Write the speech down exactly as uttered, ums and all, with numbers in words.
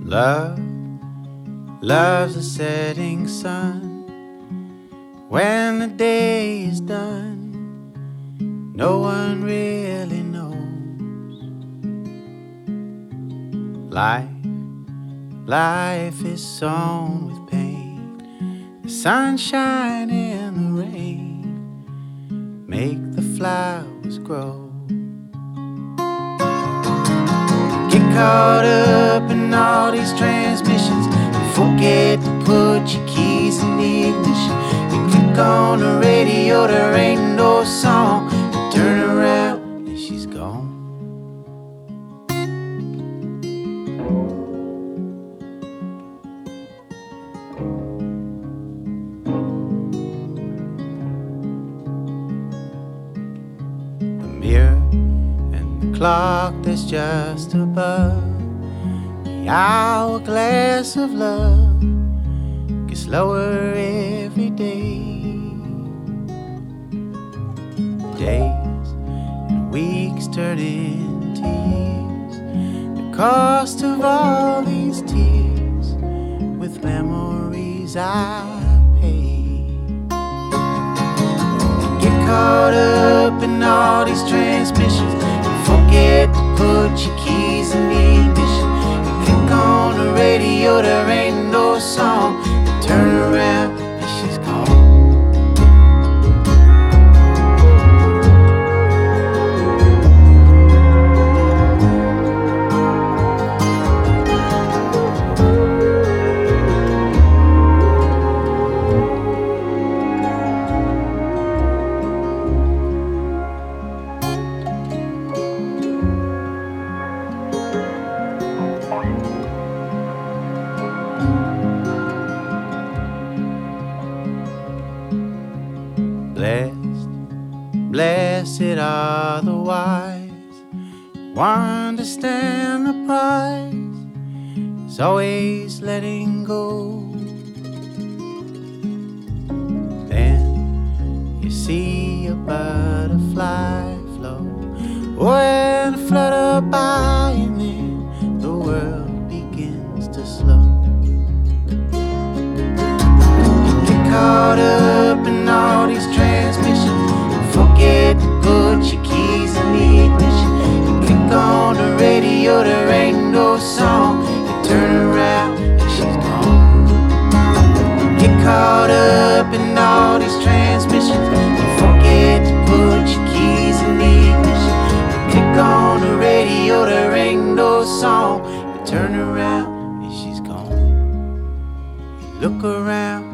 Love, love's a setting sun. When the day is done, no one really knows. Life, life is sown with pain. The sunshine and the rain make the flowers grow. Get caught up in all these transmissions. You forget to put your keys in the ignition. You click on the radio, there ain't no song. You turn around and she's gone. The mirror and the clock that's just above, the hourglass of love gets lower every day. Days and weeks turn into years. The cost of all these tears with memories I pay. Get caught up in all these transmissions. You forget to put your keys in the ignition. You click on the radio, there ain't no song. You turn around and she's gone. Blessed, blessed are the wise who understand the prize is always letting go. Then you see a butterfly float, or and flutter by, and then the world begins to slow. You get caught up in all these transmissions. Forget to put your keys in the ignition. You click on the radio, there ain't no song. You turn around and she's gone. Get caught up in all these transmissions. You forget to put your keys in the ignition. You click on the radio, there ain't no song. You turn around and she's gone. You look around